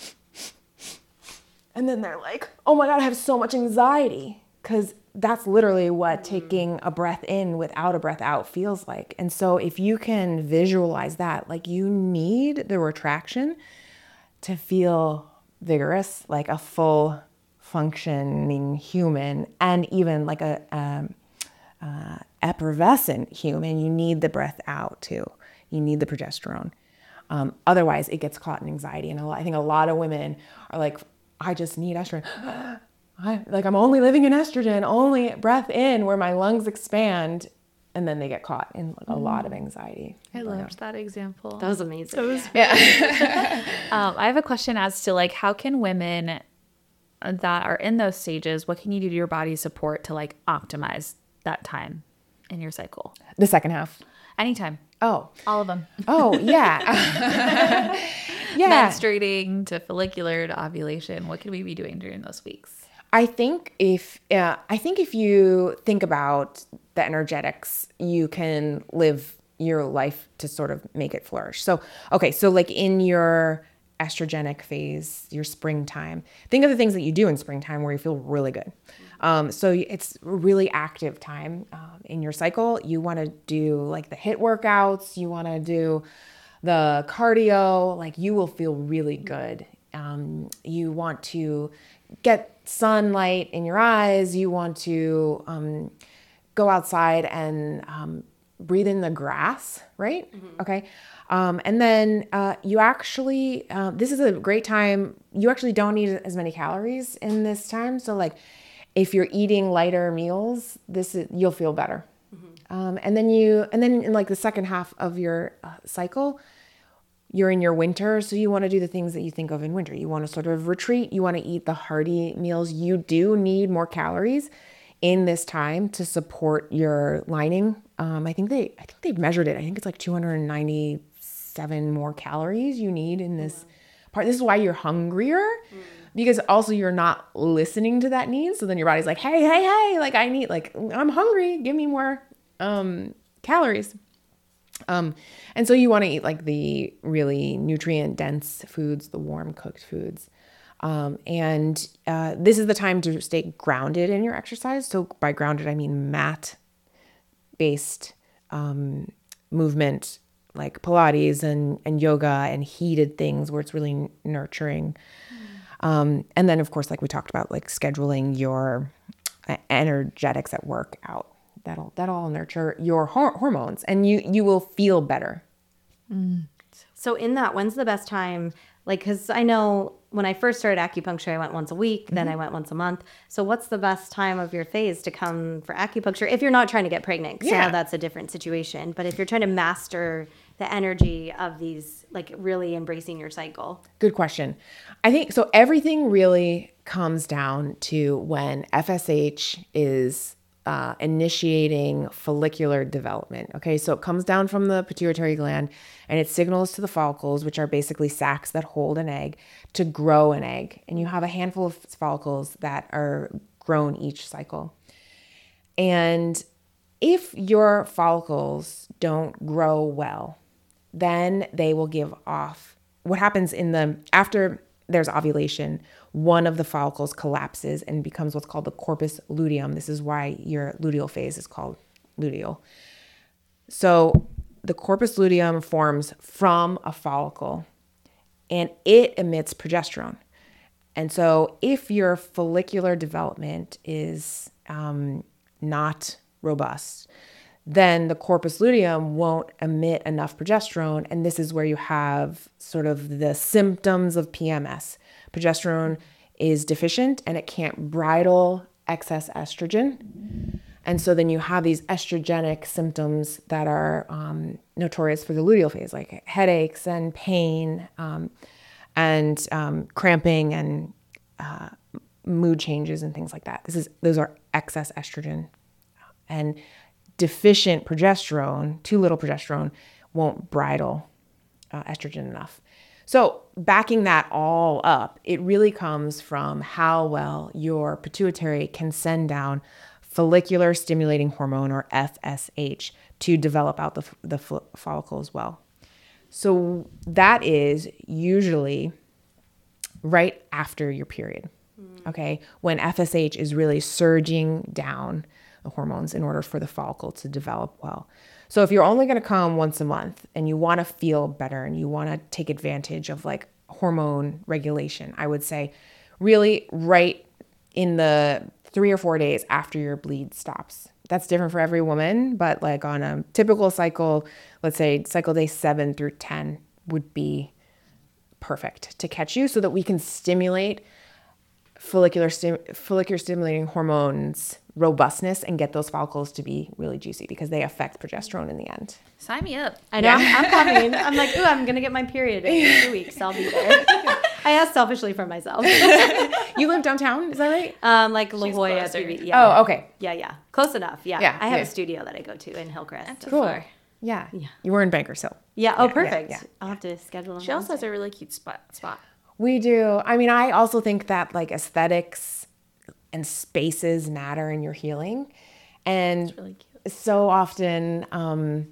S3: And then they're like, oh my God, I have so much anxiety. Because that's literally what taking a breath in without a breath out feels like. And so if you can visualize that, like you need the retraction to feel vigorous, like a full functioning human, and even like a um, uh, effervescent human, you need the breath out too. You need the progesterone. Um, otherwise, it gets caught in anxiety. And a lot, I think a lot of women are like, I just need estrogen. I, like I'm only living in estrogen, only breath in where my lungs expand. And then they get caught in a lot of anxiety.
S1: I loved that example.
S2: That was amazing.
S1: That was, yeah. um, I have a question as to like, how can women that are in those stages, what can you do to your body support to like optimize that time in your cycle?
S3: The second half.
S1: Anytime.
S3: Oh.
S1: All of them.
S3: Oh, yeah.
S1: Yeah. Menstruating to follicular to ovulation. What can we be doing during those weeks?
S3: I think if uh, I think if you think about the energetics, you can live your life to sort of make it flourish. So, okay, so like in your estrogenic phase, your springtime, think of the things that you do in springtime where you feel really good. Um, so it's a really active time um, in your cycle. You want to do like the HIIT workouts. You want to do the cardio. Like you will feel really good. Um, you want to get sunlight in your eyes. You want to um, go outside and um, breathe in the grass, right? Mm-hmm. Okay. Um, and then uh, you actually, uh, this is a great time. You actually don't need as many calories in this time. So like if you're eating lighter meals, this is, you'll feel better. Mm-hmm. Um, and then you, and then in like the second half of your uh, cycle, you're in your winter, so you want to do the things that you think of in winter. You want to sort of retreat. You want to eat the hearty meals. You do need more calories in this time to support your lining. Um, I think they, I think they've measured it. I think it's like two hundred ninety-seven more calories you need in this part. This is why you're hungrier, mm. because also you're not listening to that need. So then your body's like, hey, hey, hey, like I need, like I'm hungry. Give me more um, calories. Um, and so you want to eat like the really nutrient dense foods, the warm cooked foods. Um, and, uh, this is the time to stay grounded in your exercise. So by grounded, I mean mat based, um, movement like Pilates and, and yoga and heated things where it's really nurturing. Mm. Um, and then of course, like we talked about, like scheduling your energetics at work out. That'll that'll nurture your hor- hormones, and you you will feel better.
S2: Mm. So in that, when's the best time? Like, because I know when I first started acupuncture, I went once a week, then I went once a month. So what's the best time of your phase to come for acupuncture if you're not trying to get pregnant? 'Cause
S3: Yeah.
S2: now that's a different situation. But if you're trying to master the energy of these, like really embracing your cycle.
S3: Good question. I think so. Everything really comes down to when F S H is uh, initiating follicular development. Okay, so it comes down from the pituitary gland and it signals to the follicles, which are basically sacs that hold an egg, to grow an egg. And you have a handful of follicles that are grown each cycle. And if your follicles don't grow well, then they will give off. What happens in the, after there's ovulation, one of the follicles collapses and becomes what's called the corpus luteum. This is why your luteal phase is called luteal. So the corpus luteum forms from a follicle and it emits progesterone. And so if your follicular development is um, not robust, then the corpus luteum won't emit enough progesterone. And this is where you have sort of the symptoms of P M S. Progesterone is deficient and it can't bridle excess estrogen. And so then you have these estrogenic symptoms that are um, notorious for the luteal phase, like headaches and pain um, and um, cramping and uh, mood changes and things like that. This is those are excess estrogen. And deficient progesterone, too little progesterone, won't bridle uh, estrogen enough. So backing that all up, it really comes from how well your pituitary can send down follicular stimulating hormone, or F S H, to develop out the, the follicle as well. So that is usually right after your period, okay, when F S H is really surging down the hormones in order for the follicle to develop well. So if you're only going to come once a month and you want to feel better and you want to take advantage of like hormone regulation, I would say really right in the three or four days after your bleed stops. That's different for every woman, but like on a typical cycle, let's say cycle day seven through ten would be perfect to catch you so that we can stimulate follicular stim- follicular stimulating hormones robustness and get those follicles to be really juicy because they affect progesterone in the end.
S1: Sign me up.
S2: I know. Yeah. I'm, I'm coming. I'm like, ooh, I'm going to get my period in two weeks. I'll be there. I asked selfishly for myself.
S3: You live downtown? Is that right?
S2: Um, like La Jolla.
S3: Yeah. Oh, okay.
S2: Yeah, yeah. Close enough. Yeah.
S3: Yeah.
S2: I have
S3: yeah.
S2: a studio that I go to in Hillcrest.
S1: That's
S3: cool.
S1: Far.
S3: Yeah.
S2: Yeah.
S3: You were in Bankers Hill.
S2: Yeah. Oh,
S3: yeah,
S2: perfect.
S3: Yeah, yeah.
S2: I'll have to schedule them.
S1: She also has a really cute spot. spot.
S3: We do. I mean, I also think that like aesthetics and spaces matter in your healing. And
S1: It's really cute.
S3: So often, um,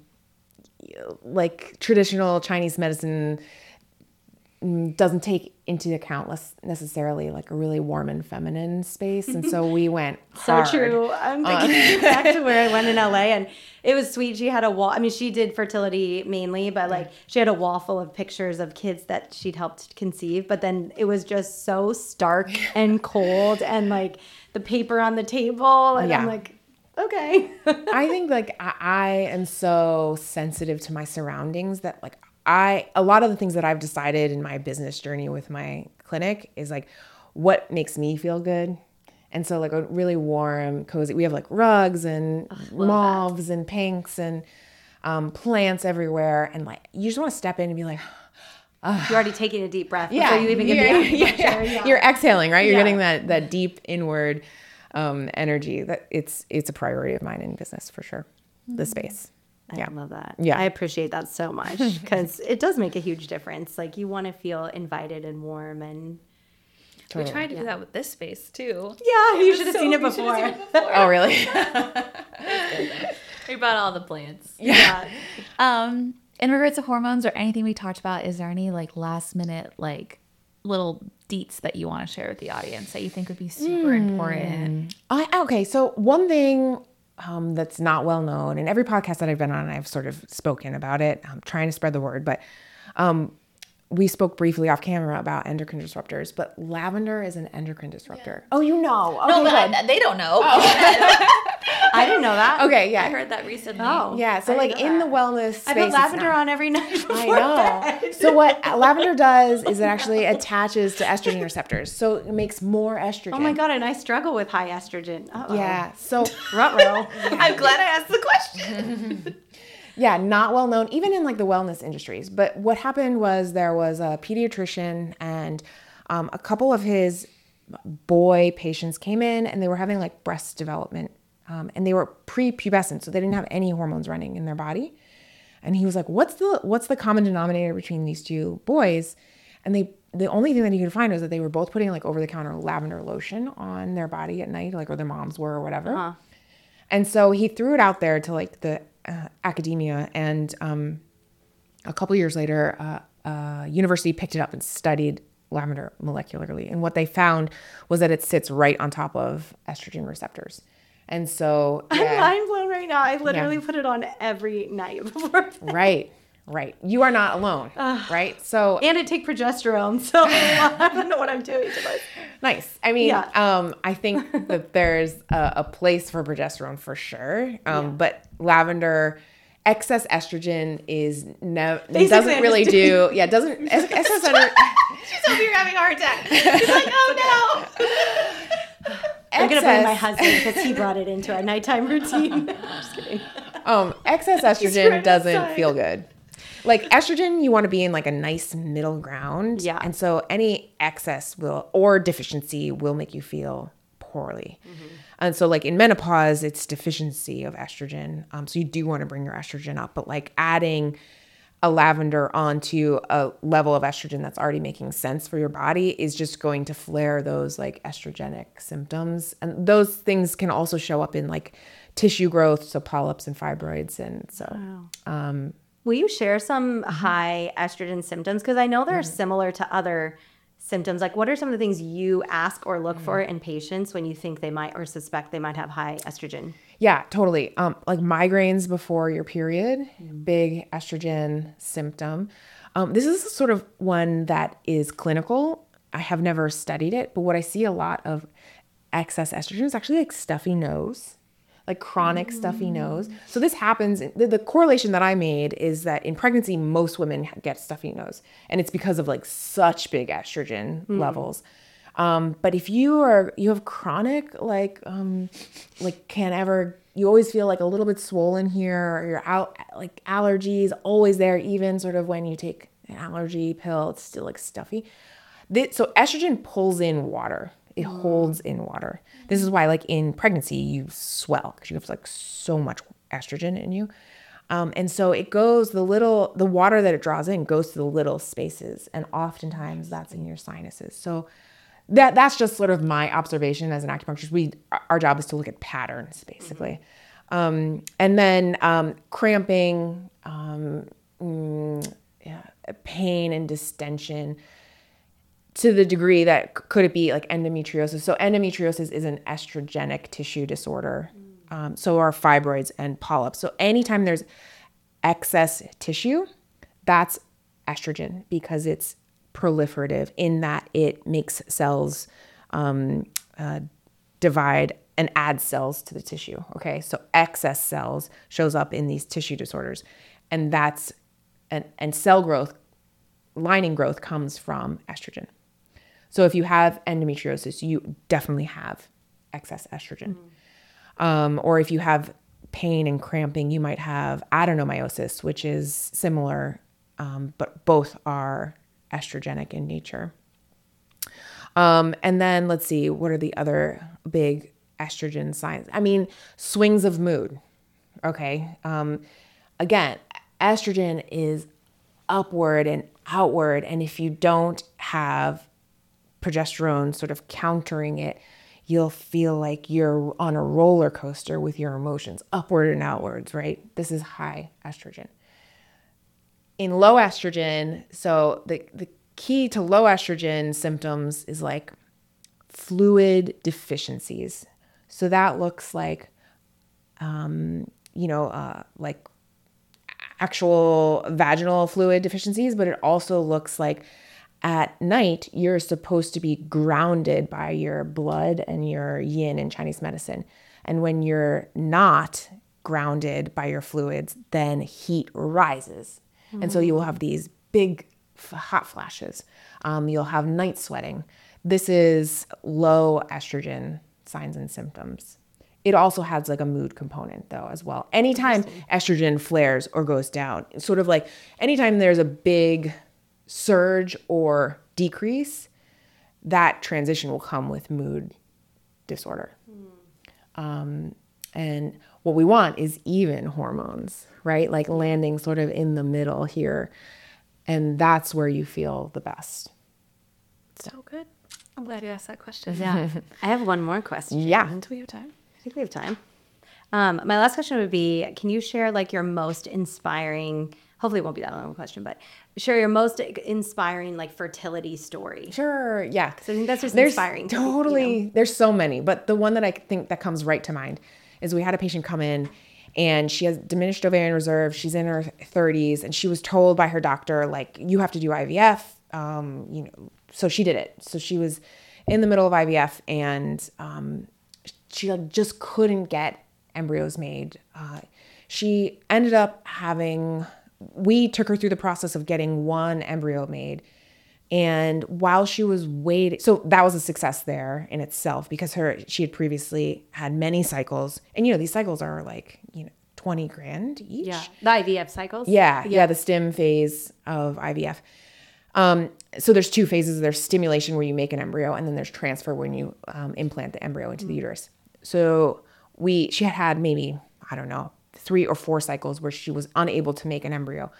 S3: like traditional Chinese medicine doesn't take into account less necessarily like a really warm and feminine space. And so we went
S2: So
S3: hard.
S2: true. I'm thinking uh, back to where I went in L A and it was sweet. She had a wall. I mean, she did fertility mainly, but like she had a wall full of pictures of kids that she'd helped conceive. But then it was just so stark and cold and like the paper on the table. And
S3: Yeah.
S2: I'm like, okay.
S3: I think like I, I am so sensitive to my surroundings that like I, a lot of the things that I've decided in my business journey with my clinic is like what makes me feel good. And so like a really warm, cozy, we have like rugs and
S2: oh,
S3: mauves that. and pinks and um, plants everywhere. And like, you just want to step in and be like,
S2: oh. You're already taking a deep breath
S3: yeah,
S2: before you even get
S3: yeah,
S2: the
S3: yeah, yeah.
S2: yeah.
S3: You're exhaling, right? You're
S2: yeah.
S3: getting that, that deep inward um, energy. That it's, it's a priority of mine in business for sure. The space.
S2: I love that.
S3: Yeah.
S2: I appreciate that so much because it does make a huge difference. Like you want to feel invited and warm and
S3: Totally.
S1: We tried to do that with this space too.
S2: yeah,
S1: It
S2: you
S1: was
S2: should have
S1: so-
S2: seen it
S1: you should
S2: before.
S1: have seen it before.
S3: Oh, really?
S1: We brought all the plants.
S2: Yeah.
S1: Um, in regards to hormones or anything we talked about, is there any like last minute like little deets that you want to share with the audience that you think would be super
S3: Mm.
S1: important?
S3: I, okay, so one thing um, that's not well known, and every podcast that I've been on, I've sort of spoken about it. I'm trying to spread the word, but um, we spoke briefly off camera about endocrine disruptors, but lavender is an endocrine disruptor. Oh, you know. Okay,
S1: No, but
S3: good.
S1: I, they don't know.
S2: I didn't know that.
S3: Okay, yeah.
S1: I heard that recently.
S2: Oh.
S3: Yeah, so
S1: I
S3: like
S1: didn't know
S3: in
S1: that.
S3: the wellness space.
S2: I put
S3: it's
S2: lavender
S3: not-
S2: on every night before
S3: I know.
S2: bed.
S3: So what lavender does is it actually attaches to estrogen receptors. So it makes more estrogen.
S2: Oh my God, and I struggle with high estrogen. Uh-oh.
S3: Yeah. So
S2: Ruh-roh.
S1: I'm glad I asked the question.
S3: yeah, not well known, even in like the wellness industries. But what happened was there was a pediatrician and um, a couple of his boy patients came in and they were having like breast development. Um, and they were pre-pubescent, so they didn't have any hormones running in their body. And he was like, "What's the what's the common denominator between these two boys?" And they the only thing that he could find was that they were both putting like over-the-counter lavender lotion on their body at night, like or their moms were or whatever.
S2: Uh-huh.
S3: And so he threw it out there to like the uh, academia, and um, a couple years later, uh, uh, university picked it up and studied lavender molecularly. And what they found was that it sits right on top of estrogen receptors. And so,
S2: I'm
S3: yeah,
S2: mind blown right now. I literally
S3: Yeah.
S2: put it on every night before bed.
S3: right, right. You are not alone, right? So
S2: And I take progesterone, so I don't know what I'm doing to myself.
S3: nice. I mean,
S2: Yeah.
S3: um, I think that there's a, a place for progesterone for sure. Um,
S2: Yeah.
S3: But lavender, excess estrogen is never
S2: Basically,
S3: doesn't
S2: I'm
S3: really
S2: just
S3: do. Yeah, doesn't ex- excess estrogen.
S1: She's over here having a heart attack. She's like, oh no.
S2: I'm going to blame my
S3: excess-
S2: husband because he brought it into our nighttime routine. I'm just kidding.
S3: Um, excess
S2: right
S3: estrogen doesn't
S2: outside.
S3: feel good. Like estrogen, you want to be in like a nice middle ground.
S2: Yeah.
S3: And so any excess will or deficiency will make you feel poorly.
S2: Mm-hmm.
S3: And so like in menopause, it's deficiency of estrogen. Um, so you do want to bring your estrogen up, but like adding a lavender onto a level of estrogen that's already making sense for your body is just going to flare those like estrogenic symptoms. And those things can also show up in like tissue growth, so polyps and fibroids. And so, um,
S2: Will you share some high estrogen symptoms? Because I know they're similar to other symptoms. Like, what are some of the things you ask or look for in patients when you think they might or suspect they might have high estrogen?
S3: yeah, totally. Um, like migraines before your period, big estrogen symptom. Um, this is sort of one that is clinical. I have never studied it, but what I see a lot of excess estrogen is actually like stuffy nose, like chronic stuffy nose. So this happens, the, the correlation that I made is that in pregnancy, most women get stuffy nose, and it's because of like such big estrogen levels. Um, but if you are, you have chronic, like, um, like can't ever, you always feel like a little bit swollen here, or you're out, like allergies always there, even sort of when you take an allergy pill, it's still like stuffy. This, so estrogen pulls in water. It holds in water. This is why like in pregnancy, you swell because you have like so much estrogen in you. Um, and so it goes, the little, the water that it draws in goes to the little spaces. And oftentimes that's in your sinuses. So that that's just sort of my observation as an acupuncturist. We, our job is to look at patterns basically. Mm-hmm. Um, and then um, cramping, um, mm, yeah, pain and distension, to the degree that could it be like endometriosis? So endometriosis is an estrogenic tissue disorder. Um, so are fibroids and polyps. So anytime there's excess tissue, that's estrogen because it's proliferative in that it makes cells um, uh, divide and add cells to the tissue. Okay, so excess cells shows up in these tissue disorders, and that's and and cell growth, lining growth comes from estrogen. So if you have endometriosis, you definitely have excess estrogen. Mm-hmm. Um, or if you have pain and cramping, you might have adenomyosis, which is similar, um, but both are estrogenic in nature. Um, and then let's see, what are the other big estrogen signs? I mean, swings of mood. Okay. Um, again, estrogen is upward and outward. And if you don't have progesterone sort of countering it, you'll feel like you're on a roller coaster with your emotions, upward and outwards, right? This is high estrogen. In low estrogen, so the, the key to low estrogen symptoms is like fluid deficiencies. So that looks like, um, you know, uh, like actual vaginal fluid deficiencies, but it also looks like At night, you're supposed to be grounded by your blood and your yin in Chinese medicine. And when you're not grounded by your fluids, then heat rises. Mm. And so you will have these big f- hot flashes. Um, you'll have night sweating. This is low estrogen signs and symptoms. It also has like a mood component though as well. Anytime estrogen flares or goes down, sort of like anytime there's a big surge or decrease, that transition will come with mood disorder. Mm. Um, and what we want is even hormones, right? Like landing sort of in the middle here. And that's where you feel the best.
S1: So good. I'm glad you asked that question.
S2: Yeah. I have one more question.
S3: Yeah.
S1: Do we have time?
S2: I think we have time. Um, my last question would be, can you share like your most inspiring, hopefully it won't be that long of a question, but share your most inspiring like fertility story.
S3: Sure. Yeah.
S2: So I think that's just
S3: there's
S2: inspiring.
S3: Totally. You know? There's so many, but the one that I think that comes right to mind is we had a patient come in and she has diminished ovarian reserve. She's in her thirties and she was told by her doctor, like, you have to do I V F. Um, you know, so she did it. So she was in the middle of I V F and, um, she like just couldn't get embryos made. Uh, she ended up having, we took her through the process of getting one embryo made. And while she was waiting, so that was a success there in itself because her, she had previously had many cycles. And, you know, these cycles are like, you know, twenty grand each.
S2: Yeah. The I V F cycles.
S3: Yeah. Yeah. yeah the stim phase of I V F. Um, so there's two phases. There's stimulation where you make an embryo and then there's transfer when you um, implant the embryo into mm-hmm. the uterus. So we, she had had maybe, I don't know, three or four cycles where she was unable to make an embryo.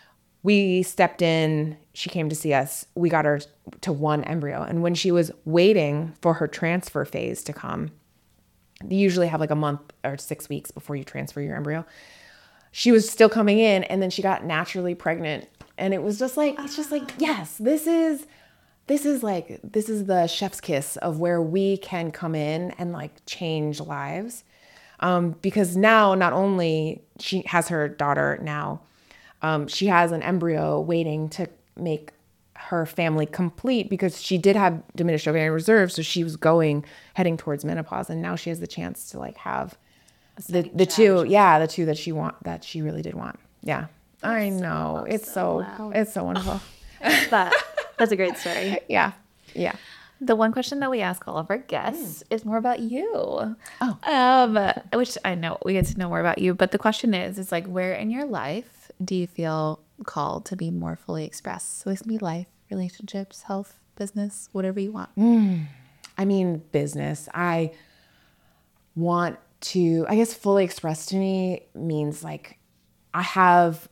S3: We stepped in, she came to see us, we got her to one embryo. And when she was waiting for her transfer phase to come, you usually have like a month or six weeks before you transfer your embryo. She was still coming in and then she got naturally pregnant. And it was just like, it's just like, yes, this is, this is like, this is the chef's kiss of where we can come in and like change lives. Um, because now not only she has her daughter now, um, she has an embryo waiting to make her family complete because she did have diminished ovarian reserve. So she was going, heading towards menopause. And now she has the chance to like have the, the two, yeah, the two that she want, that she really did want. Yeah. That's I know. So it's so, loud. It's so wonderful.
S2: That, that's a great story.
S3: Yeah. Yeah.
S1: The one question that we ask all of our guests mm. is more about you.
S3: Oh.
S1: Um, which I know we get to know more about you, but the question is, is like, where in your life do you feel called to be more fully expressed? So this can be life, relationships, health, business, whatever you want.
S3: Mm. I mean, business. I want to, I guess fully expressed to me means like I have,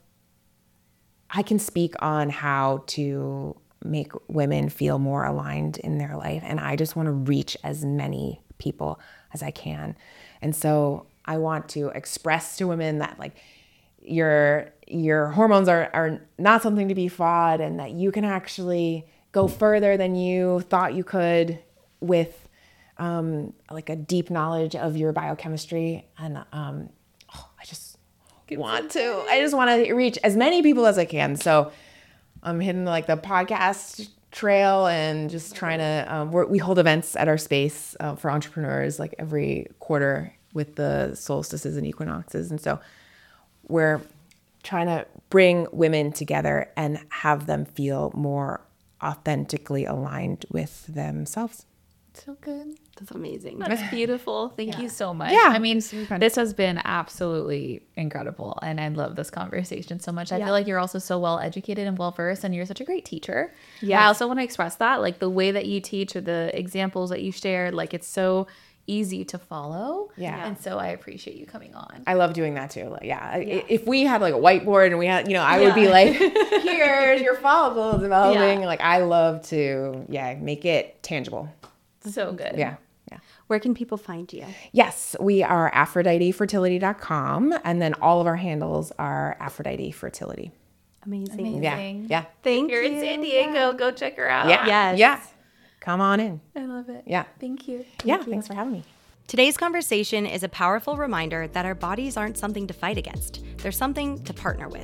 S3: I can speak on how to make women feel more aligned in their life. And I just want to reach as many people as I can. And so I want to express to women that like your, your hormones are, are not something to be fought and that you can actually go further than you thought you could with um, like a deep knowledge of your biochemistry. And um, oh, I just want to, I just want to reach as many people as I can. So I'm hitting like the podcast trail and just trying to, um, we're, we hold events at our space uh, for entrepreneurs like every quarter with the solstices and equinoxes. And so we're trying to bring women together and have them feel more authentically aligned with themselves.
S1: So good.
S2: That's amazing.
S1: That's beautiful. Thank yeah. you so much.
S3: Yeah.
S1: I mean, this has been absolutely incredible. And I love this conversation so much. I yeah. feel like you're also so well educated and well versed and you're such a great teacher. Yeah. I also want to express that, like the way that you teach or the examples that you shared, like it's so easy to follow.
S3: Yeah.
S1: And so I appreciate you coming on.
S3: I love doing that too. Like, yeah. yeah. If we had like a whiteboard and we had, you know, I yeah. would be like, here's your follicles developing. Yeah. Like I love to, yeah, make it tangible.
S1: So good.
S3: Yeah. Yeah.
S2: Where can people find you?
S3: Yes, we are aphrodite fertility dot com and then all of our handles are Aphrodite Fertility.
S2: Amazing.
S1: Amazing.
S3: Yeah. Yeah.
S2: Thank
S1: You're
S2: you.
S1: in San Diego. Yeah. Go check her out.
S3: Yeah.
S2: Yes.
S3: Yeah. Come on in.
S1: I love it.
S3: Yeah.
S1: Thank you. Thank
S3: yeah.
S1: you.
S3: Thanks for having me.
S2: Today's conversation is a powerful reminder that our bodies aren't something to fight against. They're something to partner with.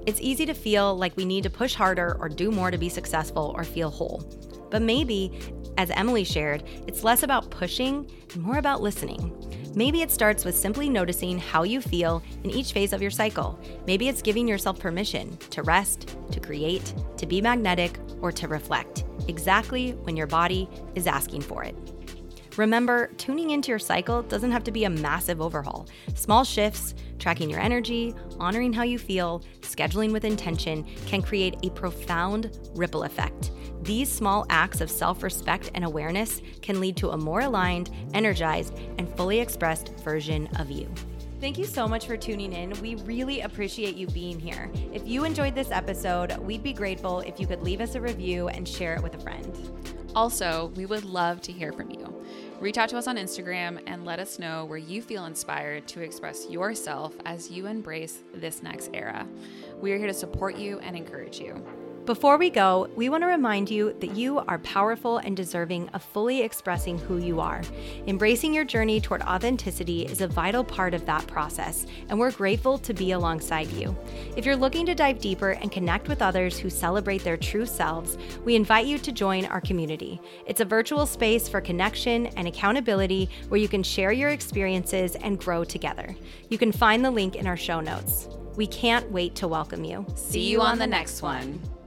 S2: It's easy to feel like we need to push harder or do more to be successful or feel whole. But maybe, as Emily shared, it's less about pushing and more about listening. Maybe it starts with simply noticing how you feel in each phase of your cycle. Maybe it's giving yourself permission to rest, to create, to be magnetic, or to reflect, exactly when your body is asking for it. Remember, tuning into your cycle doesn't have to be a massive overhaul. Small shifts, tracking your energy, honoring how you feel, scheduling with intention can create a profound ripple effect. These small acts of self-respect and awareness can lead to a more aligned, energized, and fully expressed version of you. Thank you so much for tuning in. We really appreciate you being here. If you enjoyed this episode, we'd be grateful if you could leave us a review and share it with a friend.
S1: Also, we would love to hear from you. Reach out to us on Instagram and let us know where you feel inspired to express yourself as you embrace this next era. We are here to support you and encourage you.
S2: Before we go, we want to remind you that you are powerful and deserving of fully expressing who you are. Embracing your journey toward authenticity is a vital part of that process, and we're grateful to be alongside you. If you're looking to dive deeper and connect with others who celebrate their true selves, we invite you to join our community. It's a virtual space for connection and accountability where you can share your experiences and grow together. You can find the link in our show notes. We can't wait to welcome you.
S1: See you on the next one.